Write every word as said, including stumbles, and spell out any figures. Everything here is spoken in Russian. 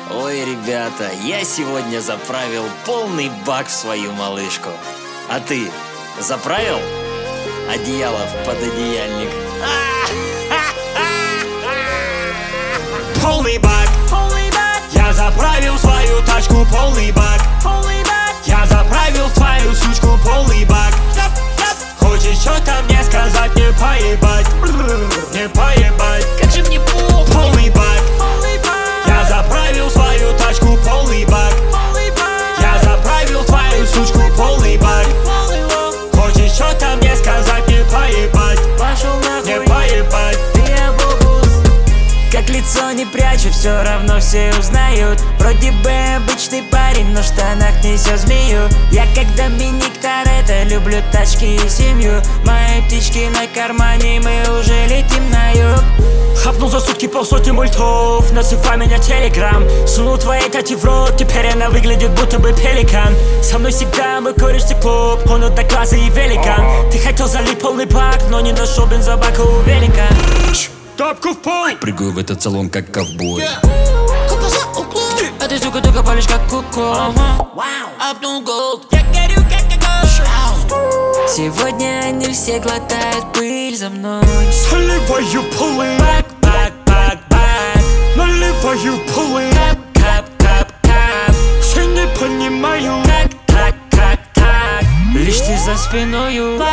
Ой, ребята, я сегодня заправил полный бак в свою малышку. А ты заправил? Одеяло в пододеяльник. Полный бак, полный бак. Я заправил свою тачку, полный бак, полный бак. Я заправил твою сучку, полный бак. Хочешь что-то мне сказать, не поебать, не поебать. Как же мне плохо. Полный бак, полный бак. Я заправил свою тачку, полный бак, полный бак. Я заправил твою сучку, полный бак. Хочешь что-то мне сказать, не поебать, Пошел нахуй, не поебать. как лицо не прячу, все равно все узнают. Вроде бы обычный парень, но в штанах несет змею. Я как Доминик Торетто, люблю тачки и семью. Мои птички на кармане, мы уже летим на юг. Хапнул за сутки полсотни мультов, насыпай меня телеграм. Сунул твоей тати в рот, теперь она выглядит будто бы пеликан. Со мной всегда мой кореш циклоп, он одноглазый и великан. Ты хотел залить полный бак, но не нашел бензобака у велика. Тапку в пол! Прыгаю в этот салон как ковбой. Купа за углом, А ты, сука, только палишь как куку. апнул голд. Я горю как огонь. Сегодня они все глотают пыль за мной. Заливаю полы, Бак, бак, бак, бак. наливаю полы. Кап, кап, кап. Все не понимаю, Так, так, так, так. Лишь ты за спиною.